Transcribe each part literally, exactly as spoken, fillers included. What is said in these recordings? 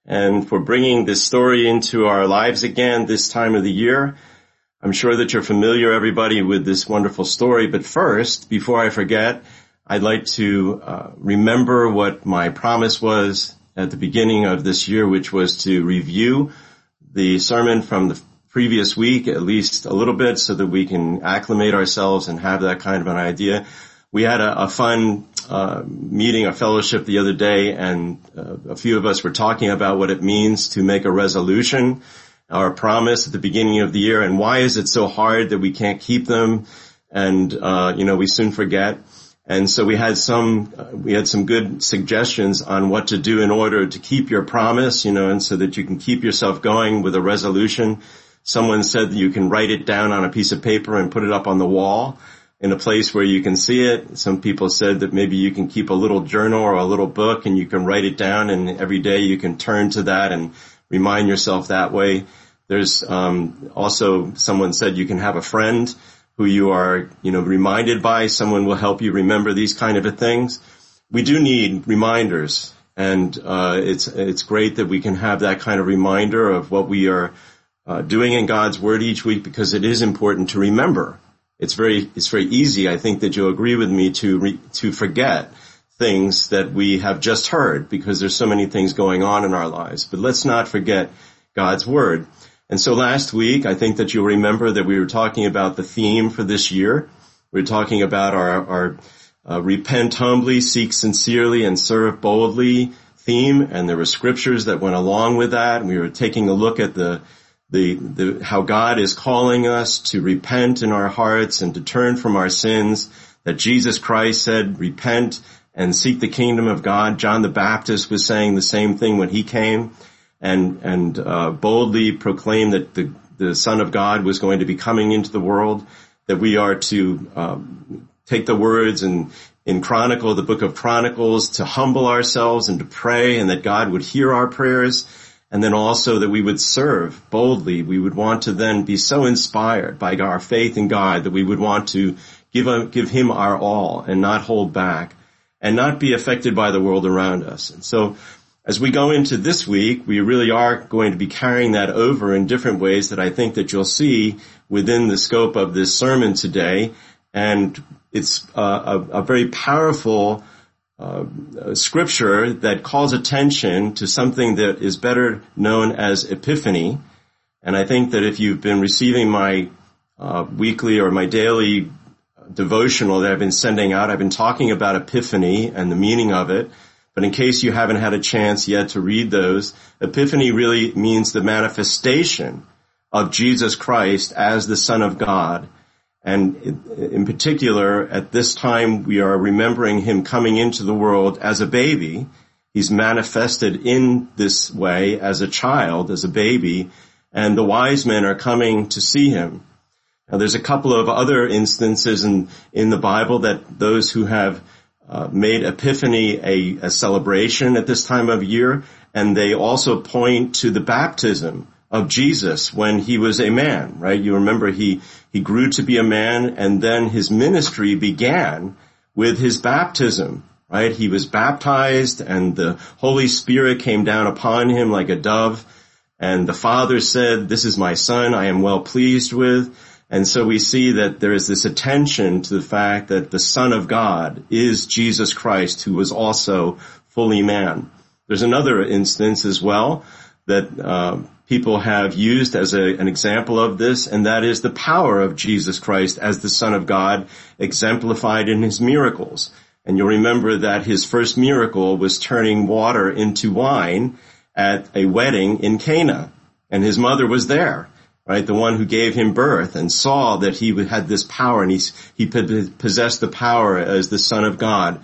and for bringing this story into our lives again this time of the year. I'm sure that you're familiar, everybody, with this wonderful story. But first, before I forget, I'd like to uh, remember what my promise was at the beginning of this year, which was to review the sermon from the previous week, at least a little bit, so that we can acclimate ourselves and have that kind of an idea. We had a, a fun uh, meeting, a fellowship the other day, and uh, a few of us were talking about what it means to make a resolution, our promise at the beginning of the year, and why is it so hard that we can't keep them, and uh, you know, we soon forget. And so we had some uh, we had some good suggestions on what to do in order to keep your promise, you know, and so that you can keep yourself going with a resolution. Someone said that you can write it down on a piece of paper and put it up on the wall in a place where you can see it. Some people said that maybe you can keep a little journal or a little book and you can write it down, and every day you can turn to that and remind yourself that way. There's um also someone said you can have a friend who you are, you know, reminded by. Someone will help you remember these kind of things. We do need reminders, and uh it's it's great that we can have that kind of reminder of what we are uh, doing in God's Word each week, because it is important to remember. It's very it's very easy, I think that you'll agree with me, to re, to forget things that we have just heard, because there's so many things going on in our lives. But let's not forget God's Word. And so last week, I think that you'll remember that we were talking about the theme for this year. We were talking about our, our uh, repent humbly, seek sincerely, and serve boldly theme. And there were scriptures that went along with that. And we were taking a look at the, the, the, how God is calling us to repent in our hearts and to turn from our sins, that Jesus Christ said, repent and seek the kingdom of God. John the Baptist was saying the same thing when he came. and and uh, boldly proclaim that the, the Son of God was going to be coming into the world, that we are to um, take the words in, in Chronicle, the book of Chronicles, to humble ourselves and to pray, and that God would hear our prayers, and then also that we would serve boldly. We would want to then be so inspired by our faith in God that we would want to give, a, give Him our all and not hold back and not be affected by the world around us. And so as we go into this week, we really are going to be carrying that over in different ways that I think that you'll see within the scope of this sermon today. And it's uh, a, a very powerful uh, scripture that calls attention to something that is better known as Epiphany. And I think that if you've been receiving my uh, weekly or my daily devotional that I've been sending out, I've been talking about Epiphany and the meaning of it. But in case you haven't had a chance yet to read those, Epiphany really means the manifestation of Jesus Christ as the Son of God. And in particular, at this time, we are remembering Him coming into the world as a baby. He's manifested in this way as a child, as a baby, and the wise men are coming to see Him. Now, there's a couple of other instances in, in the Bible that those who have Uh, made Epiphany a, a celebration at this time of year, and they also point to the baptism of Jesus when He was a man, right? You remember he, he grew to be a man, and then His ministry began with His baptism, right? He was baptized, and the Holy Spirit came down upon Him like a dove, and the Father said, "This is my Son I am well pleased with." And so we see that there is this attention to the fact that the Son of God is Jesus Christ, who was also fully man. There's another instance as well that uh, people have used as a, an example of this, and that is the power of Jesus Christ as the Son of God exemplified in His miracles. And you'll remember that His first miracle was turning water into wine at a wedding in Cana, and His mother was there. Right, the one who gave Him birth, and saw that He had this power, and he's, he possessed the power as the Son of God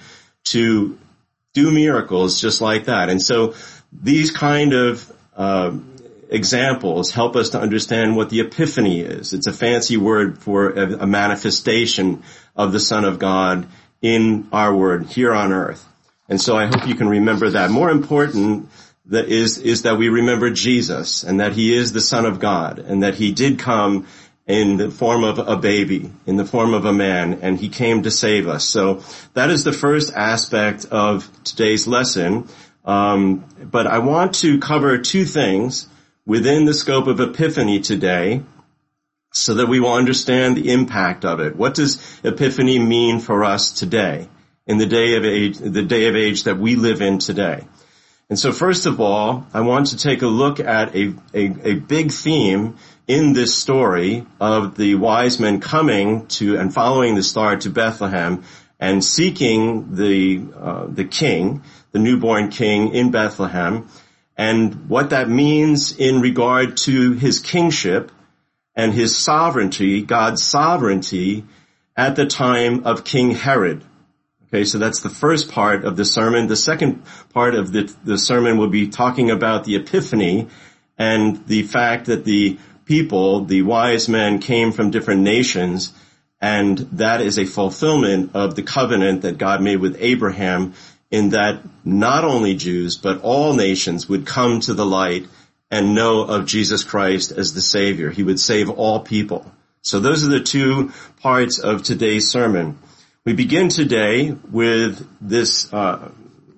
to do miracles just like that. And so these kind of uh, examples help us to understand what the Epiphany is. It's a fancy word for a, a manifestation of the Son of God in our world here on earth. And so I hope you can remember that. More important that is, is that we remember Jesus, and that He is the Son of God, and that He did come in the form of a baby, in the form of a man, and He came to save us. So that is the first aspect of today's lesson. Um, but I want to cover two things within the scope of Epiphany today so that we will understand the impact of it. What does Epiphany mean for us today, in the day of age, the day of age that we live in today? And so first of all, I want to take a look at a, a, a big theme in this story of the wise men coming to and following the star to Bethlehem and seeking the uh, the king, the newborn king in Bethlehem, and what that means in regard to his kingship and his sovereignty, God's sovereignty at the time of King Herod. Okay, so that's the first part of the sermon. The second part of the, the sermon will be talking about the Epiphany and the fact that the people, the wise men, came from different nations, and that is a fulfillment of the covenant that God made with Abraham, in that not only Jews, but all nations would come to the light and know of Jesus Christ as the Savior. He would save all people. So those are the two parts of today's sermon. We begin today with this uh,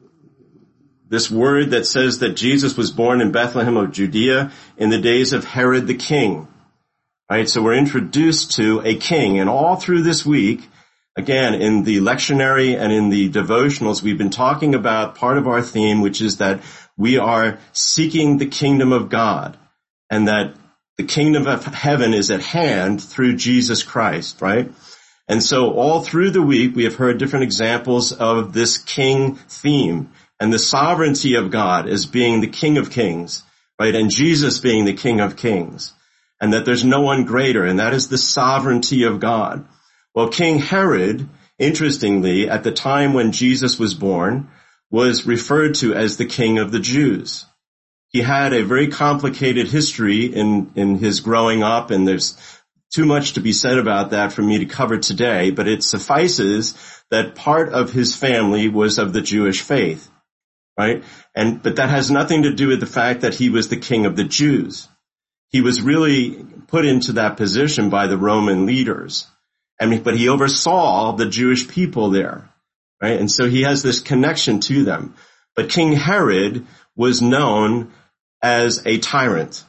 this word that says that Jesus was born in Bethlehem of Judea in the days of Herod the king. Right, so we're introduced to a king, and all through this week, again, in the lectionary and in the devotionals, we've been talking about part of our theme, which is that we are seeking the kingdom of God, and that the kingdom of heaven is at hand through Jesus Christ, right? And so all through the week, we have heard different examples of this king theme and the sovereignty of God as being the King of Kings, right? And Jesus being the King of Kings, and that there's no one greater, and that is the sovereignty of God. Well, King Herod, interestingly, at the time when Jesus was born, was referred to as the King of the Jews. He had a very complicated history in, in his growing up, and there's too much to be said about that for me to cover today, but it suffices that part of his family was of the Jewish faith, right? And, but that has nothing to do with the fact that he was the king of the Jews. He was really put into that position by the Roman leaders. I mean, but he oversaw the Jewish people there, right? And so he has this connection to them. But King Herod was known as a tyrant.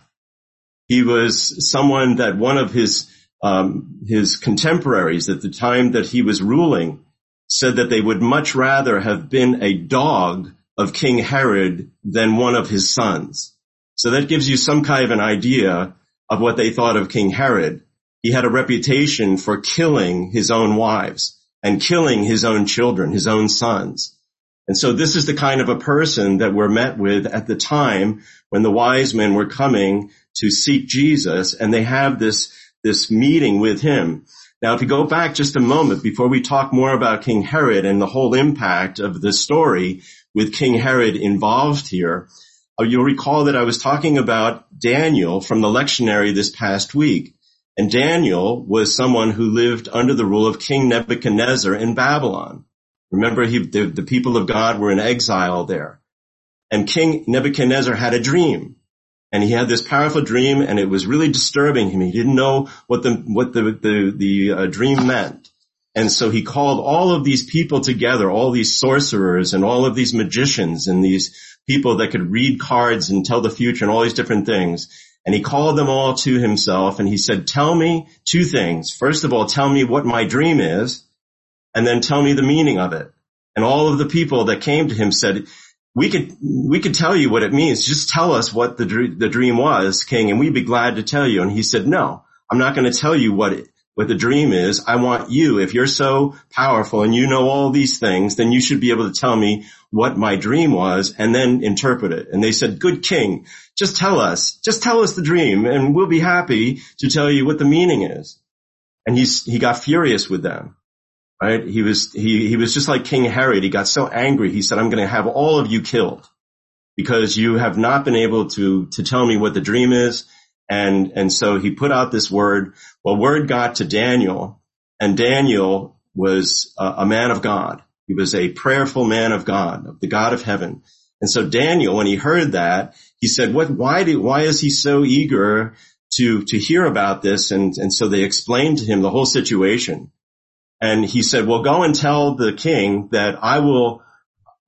He was someone that one of his um his contemporaries at the time that he was ruling said that they would much rather have been a dog of King Herod than one of his sons. So that gives you some kind of an idea of what they thought of King Herod. He had a reputation for killing his own wives and killing his own children, his own sons. And so this is the kind of a person that we're met with at the time when the wise men were coming to seek Jesus, and they have this, this meeting with him. Now, if you go back just a moment before we talk more about King Herod and the whole impact of the story with King Herod involved here, you'll recall that I was talking about Daniel from the lectionary this past week. And Daniel was someone who lived under the rule of King Nebuchadnezzar in Babylon. Remember, he, the, the people of God were in exile there. And King Nebuchadnezzar had a dream. And he had this powerful dream, and it was really disturbing him. He didn't know what the what the the, the uh, dream meant. And so he called all of these people together, all these sorcerers and all of these magicians and these people that could read cards and tell the future and all these different things. And he called them all to himself, and he said, tell me two things. First of all, tell me what my dream is, and then tell me the meaning of it. And all of the people that came to him said, we could, we could tell you what it means. Just tell us what the, the dream was, King, and we'd be glad to tell you. And he said, no, I'm not going to tell you what it, what the dream is. I want you, if you're so powerful and you know all these things, then you should be able to tell me what my dream was and then interpret it. And they said, good King, just tell us, just tell us the dream, and we'll be happy to tell you what the meaning is. And he's, he got furious with them. Right? He was, he, he was just like King Herod. He got so angry. He said, I'm going to have all of you killed because you have not been able to, to tell me what the dream is. And, and so he put out this word. Well, word got to Daniel, and Daniel was a, a man of God. He was a prayerful man of God, the God of heaven. And so Daniel, when he heard that, he said, what, why do, why is he so eager to, to hear about this? And, and so they explained to him the whole situation. And he said, well, go and tell the king that I will,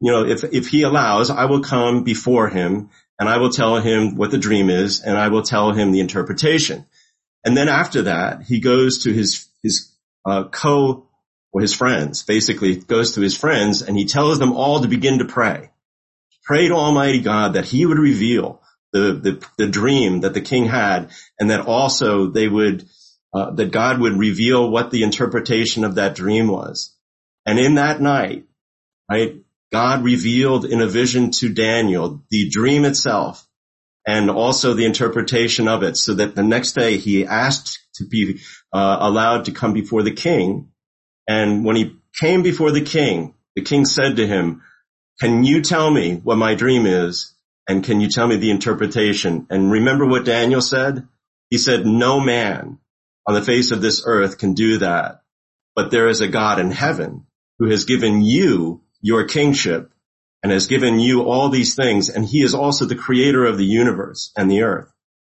you know, if, if he allows, I will come before him and I will tell him what the dream is and I will tell him the interpretation. And then after that, he goes to his, his, uh, co, or his friends, basically goes to his friends and he tells them all to begin to pray. Pray to Almighty God that he would reveal the, the, the dream that the king had and that also they would, uh, that God would reveal what the interpretation of that dream was. And in that night, right, God revealed in a vision to Daniel the dream itself and also the interpretation of it, so that the next day he asked to be uh, allowed to come before the king. And when he came before the king, the king said to him, can you tell me what my dream is? And can you tell me the interpretation? And remember what Daniel said? He said, no man on the face of this earth can do that, but there is a God in heaven who has given you your kingship and has given you all these things. And he is also the creator of the universe and the earth.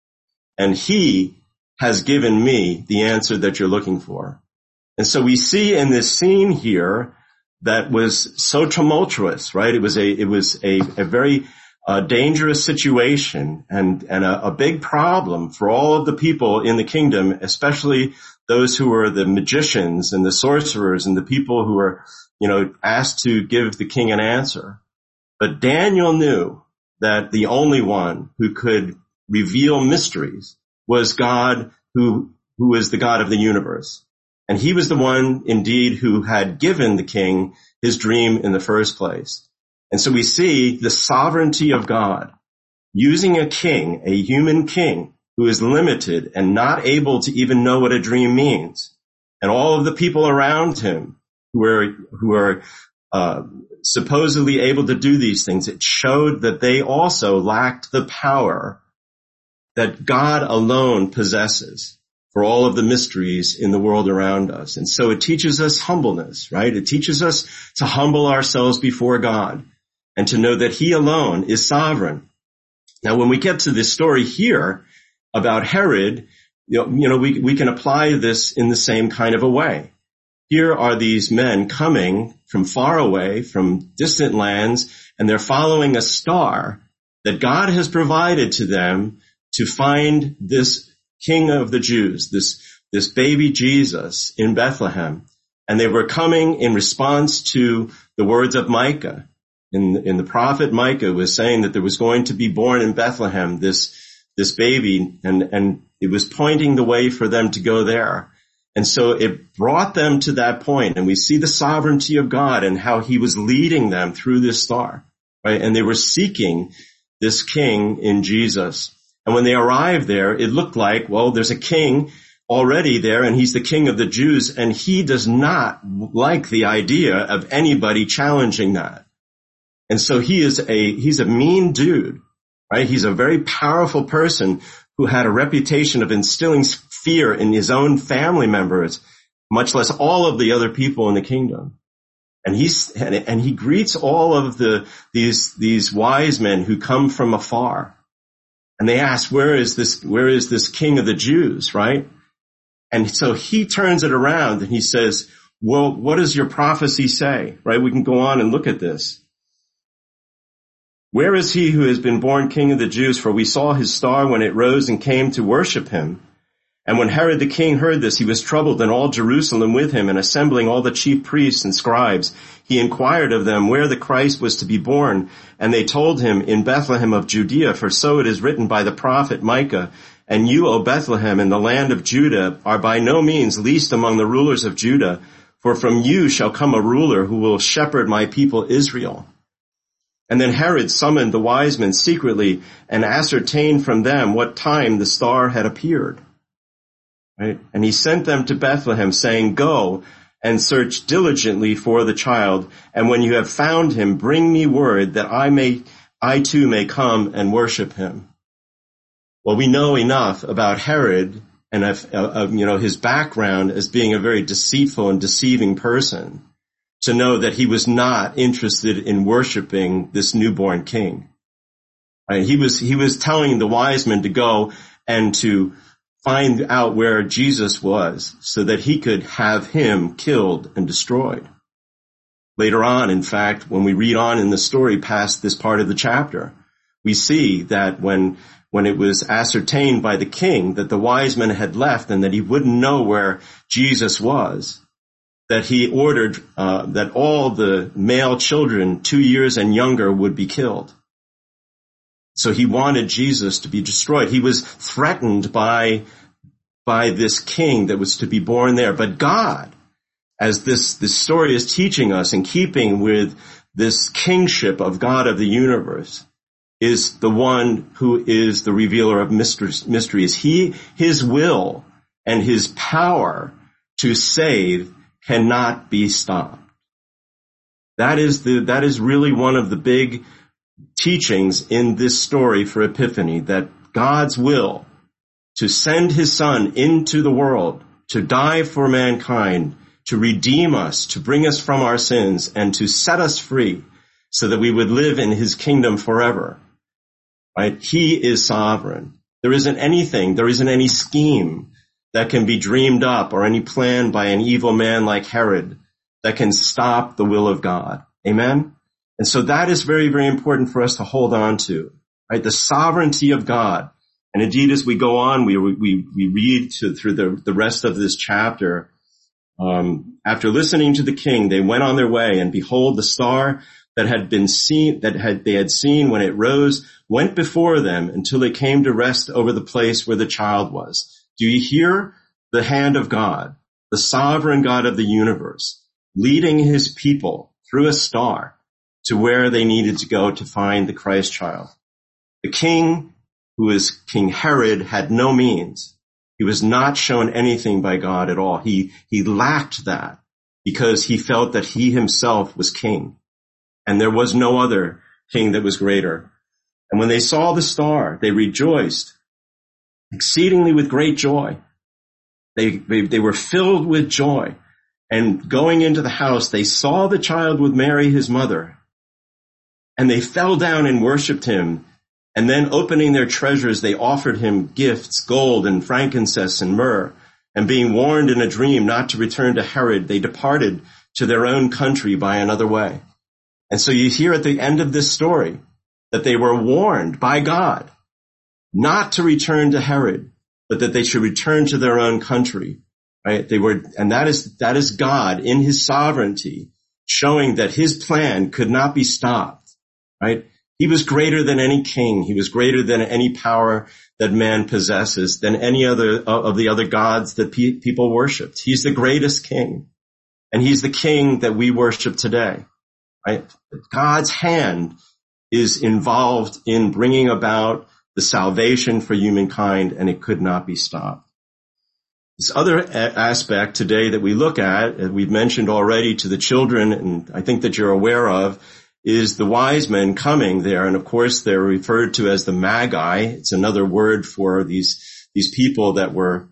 And he has given me the answer that you're looking for. And so we see in this scene here that was so tumultuous, right? It was a, it was a, a very uh, dangerous situation and, and a, a big problem for all of the people in the kingdom, especially those who were the magicians and the sorcerers and the people who were, you know, asked to give the king an answer. But Daniel knew that the only one who could reveal mysteries was God, who, who is the God of the universe. And he was the one, indeed, who had given the king his dream in the first place. And so we see the sovereignty of God using a king, a human king, who is limited and not able to even know what a dream means. And all of the people around him who are, who are, uh, supposedly able to do these things, it showed that they also lacked the power that God alone possesses for all of the mysteries in the world around us. And so it teaches us humbleness, right? It teaches us to humble ourselves before God and to know that he alone is sovereign. Now, when we get to this story here about Herod, you know, you know we, we can apply this in the same kind of a way. Here are these men coming from far away, from distant lands, and they're following a star that God has provided to them to find this King of the Jews, this, this baby Jesus in Bethlehem. And they were coming in response to the words of Micah. In, in the prophet Micah was saying that there was going to be born in Bethlehem this, this baby, and, and it was pointing the way for them to go there. And so it brought them to that point, and we see the sovereignty of God and how he was leading them through this star, right? And they were seeking this king in Jesus. And when they arrived there, it looked like, well, there's a king already there, and he's the King of the Jews, and he does not like the idea of anybody challenging that. And so he is a, he's a mean dude, right? He's a very powerful person who had a reputation of instilling fear in his own family members, much less all of the other people in the kingdom. And he's, and, and he greets all of the, these, these wise men who come from afar. And they ask, where is this, where is this King of the Jews, right? And so he turns it around and he says, well, what does your prophecy say, right? We can go on and look at this. Where is he who has been born King of the Jews? For we saw his star when it rose and came to worship him. And when Herod the king heard this, he was troubled, and all Jerusalem with him, and assembling all the chief priests and scribes, he inquired of them where the Christ was to be born. And they told him, in Bethlehem of Judea, for so it is written by the prophet Micah, and you, O Bethlehem, in the land of Judah, are by no means least among the rulers of Judah, for from you shall come a ruler who will shepherd my people Israel. And then Herod summoned the wise men secretly and ascertained from them what time the star had appeared. Right? And he sent them to Bethlehem, saying, go and search diligently for the child, and when you have found him, bring me word that I may, I too may come and worship him. Well, we know enough about Herod and of, of, you know, his background as being a very deceitful and deceiving person to know that he was not interested in worshiping this newborn king. Right? He was, he was telling the wise men to go and to find out where Jesus was so that he could have him killed and destroyed. Later on, in fact, when we read on in the story past this part of the chapter, we see that when when it was ascertained by the king that the wise men had left and that he wouldn't know where Jesus was, that he ordered uh, that all the male children two years and younger would be killed. So he wanted Jesus to be destroyed. He was threatened by by this king that was to be born there. But God, as this, this story is teaching us, in keeping with this kingship of God of the universe, is the one who is the revealer of mysteries. He, his will and his power to save cannot be stopped. That is the, that is really one of the big teachings in this story for Epiphany, that God's will to send his son into the world, to die for mankind, to redeem us, to bring us from our sins, and to set us free so that we would live in his kingdom forever. Right? He is sovereign. There isn't anything, there isn't any scheme that can be dreamed up or any plan by an evil man like Herod that can stop the will of God. Amen? And so that is very, very important for us to hold on to. Right? The sovereignty of God. And indeed, as we go on, we we we read to, through the, the rest of this chapter. Um, after listening to the king, they went on their way, and behold, the star that had been seen, that had they had seen when it rose, went before them until they came to rest over the place where the child was. Do you hear the hand of God, the sovereign God of the universe, leading his people through a star to where they needed to go to find the Christ child? The king, who is King Herod, had no means. He was not shown anything by God at all. He, he lacked that because he felt that he himself was king, and there was no other king that was greater. And when they saw the star, they rejoiced exceedingly with great joy. They, they, they were filled with joy. And going into the house, they saw the child with Mary, his mother, and they fell down and worshiped him. And then opening their treasures, they offered him gifts, gold and frankincense and myrrh. And being warned in a dream not to return to Herod, they departed to their own country by another way. And so you hear at the end of this story that they were warned by God not to return to Herod, but that they should return to their own country. Right? They were, and that is, that is God in his sovereignty showing that his plan could not be stopped. Right? He was greater than any king. He was greater than any power that man possesses, than any other of the other gods that pe- people worshipped. He's the greatest king. And he's the king that we worship today. Right? God's hand is involved in bringing about the salvation for humankind, and it could not be stopped. This other a- aspect today that we look at, and we've mentioned already to the children, and I think that you're aware of, is the wise men coming there. And of course, they're referred to as the Magi. It's another word for these, these people that were,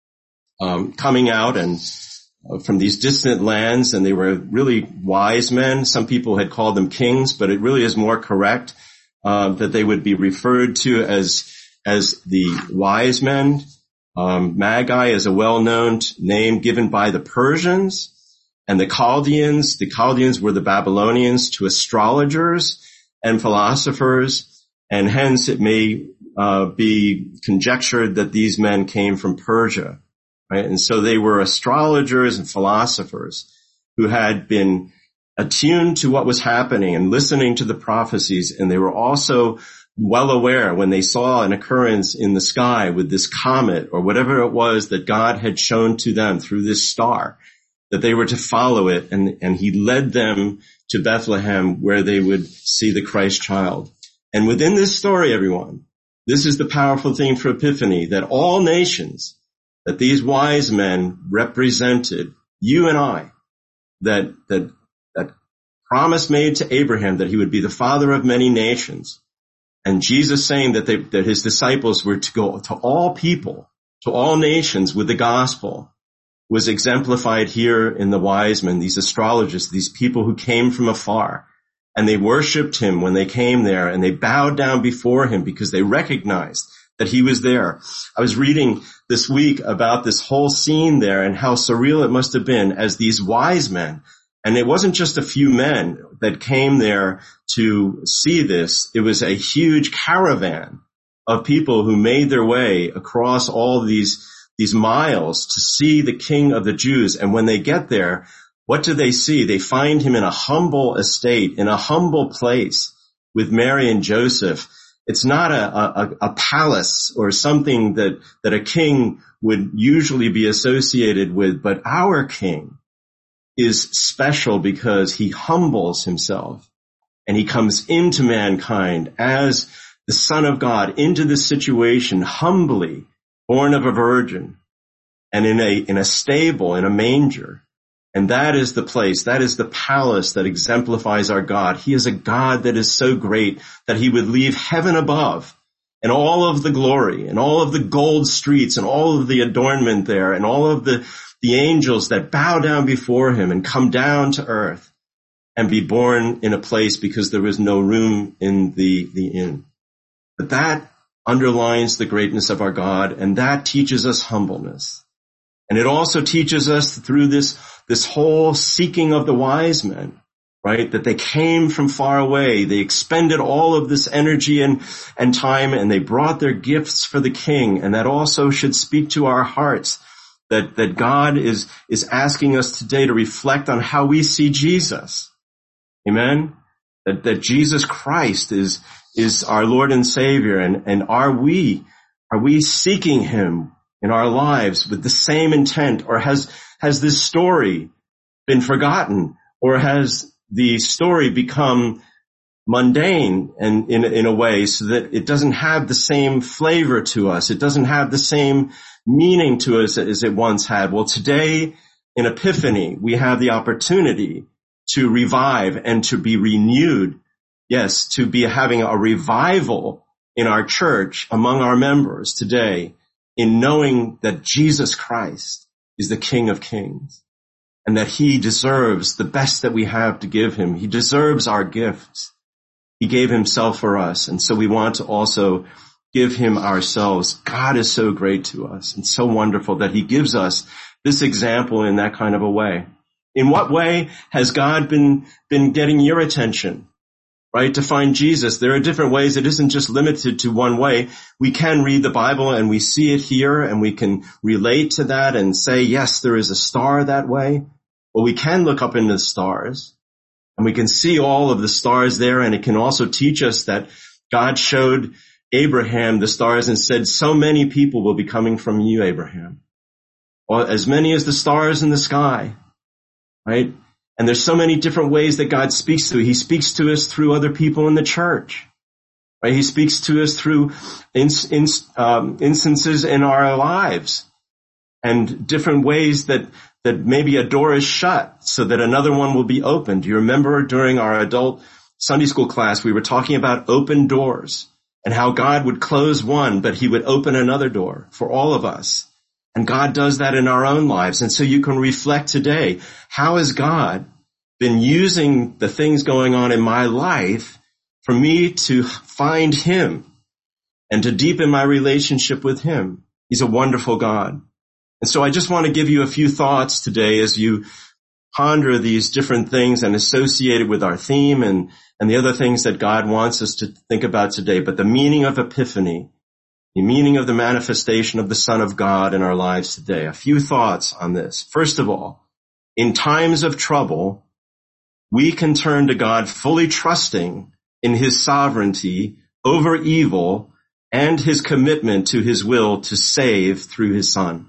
um, coming out and uh, from these distant lands. And they were really wise men. Some people had called them kings, but it really is more correct, uh, that they would be referred to as, as the wise men. Um, Magi is a well-known name given by the Persians. And the Chaldeans, the Chaldeans were the Babylonians to astrologers and philosophers, and hence it may uh, be conjectured that these men came from Persia, right? And so they were astrologers and philosophers who had been attuned to what was happening and listening to the prophecies, and they were also well aware when they saw an occurrence in the sky with this comet or whatever it was that God had shown to them through this star, that they were to follow it, and, and he led them to Bethlehem where they would see the Christ child. And within this story, everyone, this is the powerful thing for Epiphany, that all nations, that these wise men represented, you and I, that, that, that promise made to Abraham that he would be the father of many nations. And Jesus saying that they, that his disciples were to go to all people, to all nations with the gospel, was exemplified here in the wise men, these astrologers, these people who came from afar, and they worshiped him when they came there, and they bowed down before him because they recognized that he was there. I was reading this week about this whole scene there and how surreal it must have been as these wise men, And it wasn't just a few men that came there to see this. It was a huge caravan of people who made their way across all these, these miles to see the King of the Jews. And when they get there, what do they see? They find him in a humble estate, in a humble place with Mary and Joseph. It's not a, a, a palace or something that, that a king would usually be associated with, but our King is special because he humbles himself and he comes into mankind as the Son of God into this situation humbly, born of a virgin and in a, in a stable, in a manger. And that is the place, that is the palace that exemplifies our God. He is a God that is so great that he would leave heaven above and all of the glory and all of the gold streets and all of the adornment there and all of the the angels that bow down before him and come down to earth and be born in a place because there was no room in the, the inn. But that underlines the greatness of our God, and that teaches us humbleness. And it also teaches us through this, this whole seeking of the wise men, right? That they came from far away. They expended all of this energy and, and time, and they brought their gifts for the King. And that also should speak to our hearts. That, that God is, is asking us today to reflect on how we see Jesus. Amen? That, that Jesus Christ is, is our Lord and Savior. And, and are we, are we seeking him in our lives with the same intent? Or has, has this story been forgotten? Or has the story become mundane and in, in a way so that it doesn't have the same flavor to us? It doesn't have the same meaning to us as it once had. Well, today in Epiphany, we have the opportunity to revive and to be renewed. Yes, to be having a revival in our church among our members today in knowing that Jesus Christ is the King of Kings and that he deserves the best that we have to give him. He deserves our gifts. He gave himself for us. And so we want to also give him ourselves. God is so great to us and so wonderful that he gives us this example in that kind of a way. In what way has God been, been getting your attention, right? To find Jesus. There are different ways. It isn't just limited to one way. We can read the Bible and we see it here and we can relate to that and say, yes, there is a star that way. Well, we can look up into the stars and we can see all of the stars there. And it can also teach us that God showed Abraham the stars and said, so many people will be coming from you, Abraham. Or as many as the stars in the sky, right? And there's so many different ways that God speaks to. He speaks to us through other people in the church, right? He speaks to us through ins, ins, um, instances in our lives and different ways that, that maybe a door is shut so that another one will be opened. Do you remember during our adult Sunday school class, we were talking about open doors and how God would close one, but he would open another door for all of us. And God does that in our own lives. And so you can reflect today, how has God been using the things going on in my life for me to find him and to deepen my relationship with him? He's a wonderful God. And so I just want to give you a few thoughts today as you ponder these different things and associated with our theme and, and the other things that God wants us to think about today. But the meaning of Epiphany, the meaning of the manifestation of the Son of God in our lives today. A few thoughts on this. First of all, in times of trouble, we can turn to God fully trusting in his sovereignty over evil and his commitment to his will to save through his Son.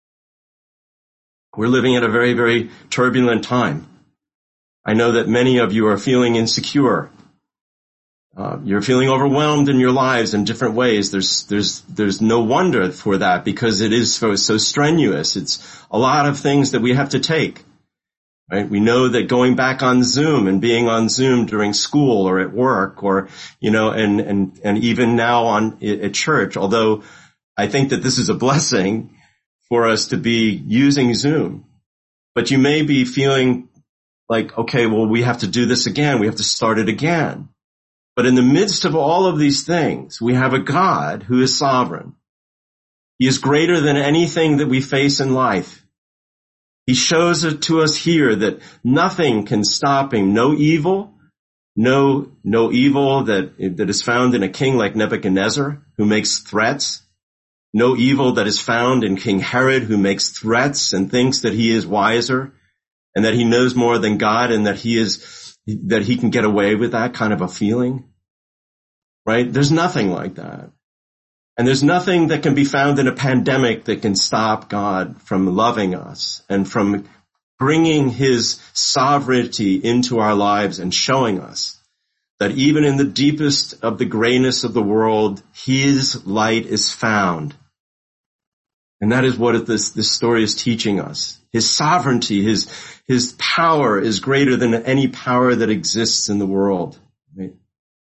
We're living at a very, very turbulent time. I know that many of you are feeling insecure. Uh, you're feeling overwhelmed in your lives in different ways. There's, there's, there's no wonder for that because it is so, so strenuous. It's a lot of things that we have to take, right? We know that going back on Zoom and being on Zoom during school or at work or, you know, and, and, and even now on at church, although I think that this is a blessing for us to be using Zoom, but you may be feeling like, okay, well, we have to do this again. We have to start it again. But in the midst of all of these things, we have a God who is sovereign. He is greater than anything that we face in life. He shows it to us here that nothing can stop him. No evil, no, no evil that, that is found in a king like Nebuchadnezzar who makes threats. No evil that is found in King Herod who makes threats and thinks that he is wiser and that he knows more than God and that he is, that he can get away with that kind of a feeling. Right? There's nothing like that. And there's nothing that can be found in a pandemic that can stop God from loving us and from bringing his sovereignty into our lives and showing us that even in the deepest of the grayness of the world, his light is found. And that is what this, this story is teaching us. His sovereignty, his, his power is greater than any power that exists in the world. Right?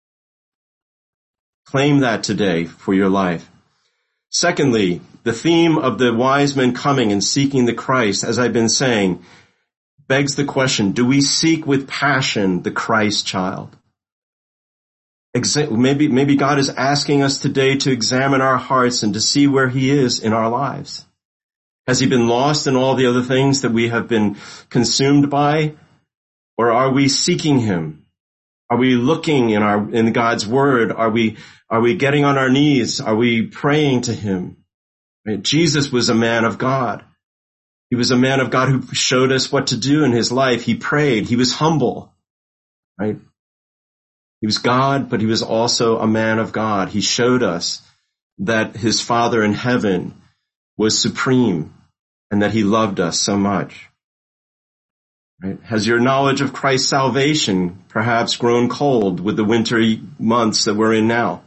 Claim that today for your life. Secondly, the theme of the wise men coming and seeking the Christ, as I've been saying, begs the question, do we seek with passion the Christ child? Exa- maybe, maybe God is asking us today to examine our hearts and to see where he is in our lives. Has he been lost in all the other things that we have been consumed by? Or are we seeking him? Are we looking in our, in God's word? Are we, are we getting on our knees? Are we praying to him? Right? Jesus was a man of God. He was a man of God who showed us what to do in his life. He prayed. He was humble, right? He was God, but he was also a man of God. He showed us that his Father in heaven was supreme and that he loved us so much. Right? Has your knowledge of Christ's salvation perhaps grown cold with the winter months that we're in now?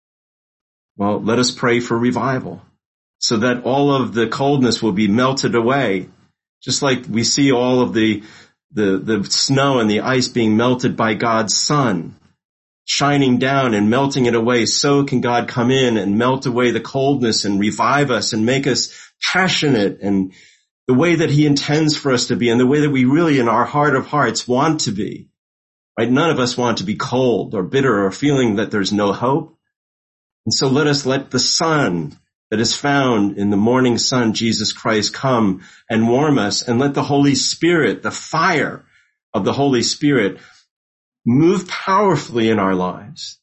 Well, let us pray for revival so that all of the coldness will be melted away, just like we see all of the, the, the snow and the ice being melted by God's sun, shining down and melting it away. So can God come in and melt away the coldness and revive us and make us passionate and the way that he intends for us to be and the way that we really in our heart of hearts want to be. Right? None of us want to be cold or bitter or feeling that there's no hope. And so let us let the sun that is found in the morning sun, Jesus Christ, come and warm us, and let the Holy Spirit, the fire of the Holy Spirit, move powerfully in our lives.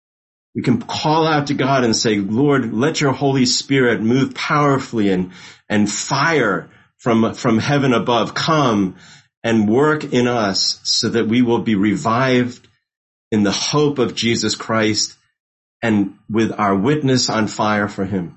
We can call out to God and say, Lord, let your Holy Spirit move powerfully and, and fire from, from heaven above come and work in us so that we will be revived in the hope of Jesus Christ and with our witness on fire for him.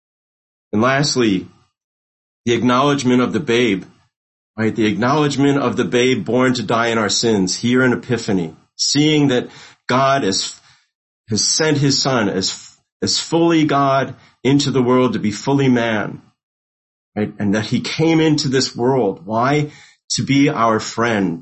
And lastly, the acknowledgement of the babe, right? The acknowledgement of the babe born to die in our sins here in Epiphany, seeing that God has, has sent his son as, as fully God into the world to be fully man, right? And that he came into this world. Why? To be our friend,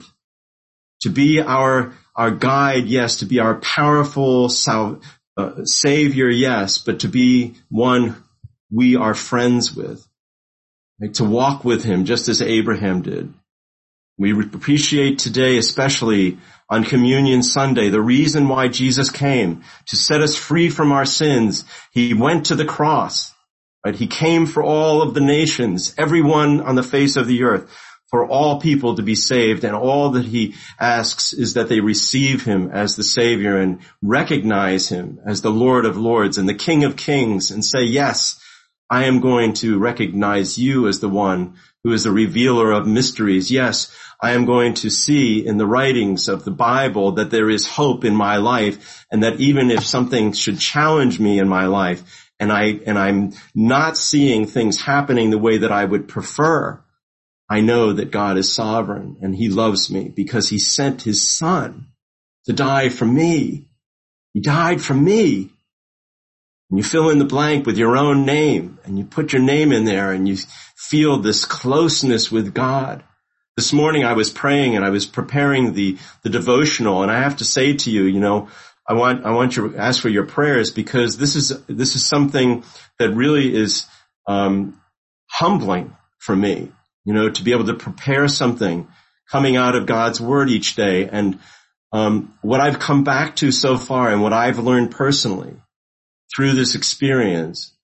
to be our, our guide, yes, to be our powerful sal- uh, savior, yes, but to be one we are friends with, right? To walk with him just as Abraham did. We appreciate today, especially on Communion Sunday, the reason why Jesus came to set us free from our sins. He went to the cross, right? He came for all of the nations, everyone on the face of the earth, for all people to be saved. And all that he asks is that they receive him as the Savior and recognize him as the Lord of Lords and the King of Kings and say, yes, I am going to recognize you as the one who is the revealer of mysteries. Yes, I am going to see in the writings of the Bible that there is hope in my life, and that even if something should challenge me in my life and I, and I'm not seeing things happening the way that I would prefer, I know that God is sovereign and he loves me because he sent his son to die for me. He died for me. And you fill in the blank with your own name and you put your name in there and you feel this closeness with God. This morning I was praying and I was preparing the, the devotional, and I have to say to you, you know, I want, I want you to ask for your prayers because this is, this is something that really is, um, humbling for me, you know, to be able to prepare something coming out of God's word each day. And, um, what I've come back to so far and what I've learned personally through this experience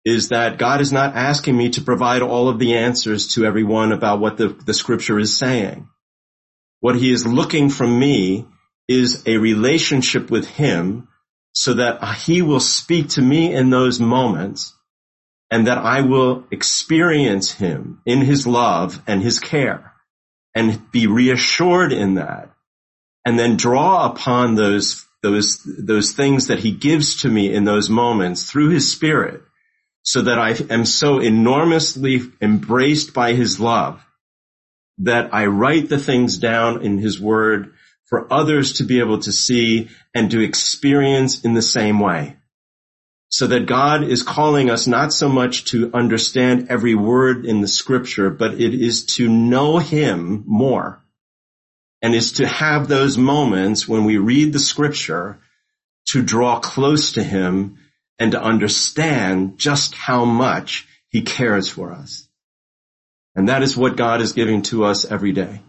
is that God is not asking me to provide all of the answers to everyone about what the, the scripture is saying. What he is looking from me is a relationship with him so that he will speak to me in those moments and that I will experience him in his love and his care and be reassured in that, and then draw upon those, those, those things that he gives to me in those moments through his Spirit, so that I am so enormously embraced by his love that I write the things down in his word for others to be able to see and to experience in the same way. So that God is calling us not so much to understand every word in the scripture, but it is to know him more, and is to have those moments when we read the scripture to draw close to him and to understand just how much he cares for us. And that is what God is giving to us every day.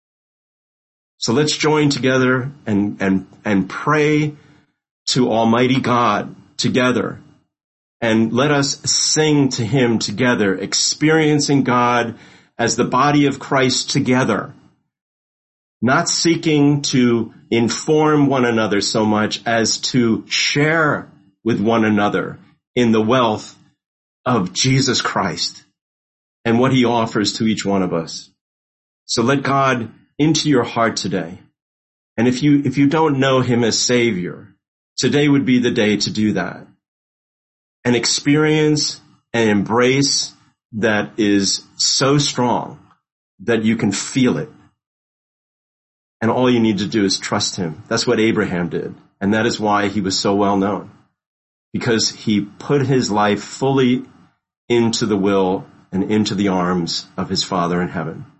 So let's join together and, and, and pray to Almighty God together. And let us sing to him together, experiencing God as the body of Christ together. Not seeking to inform one another so much as to share with one another in the wealth of Jesus Christ and what he offers to each one of us. So let God into your heart today. And if you, if you don't know him as Savior, today would be the day to do that. And experience an embrace that is so strong that you can feel it. And all you need to do is trust him. That's what Abraham did. And that is why he was so well known. Because he put his life fully into the will and into the arms of his Father in heaven.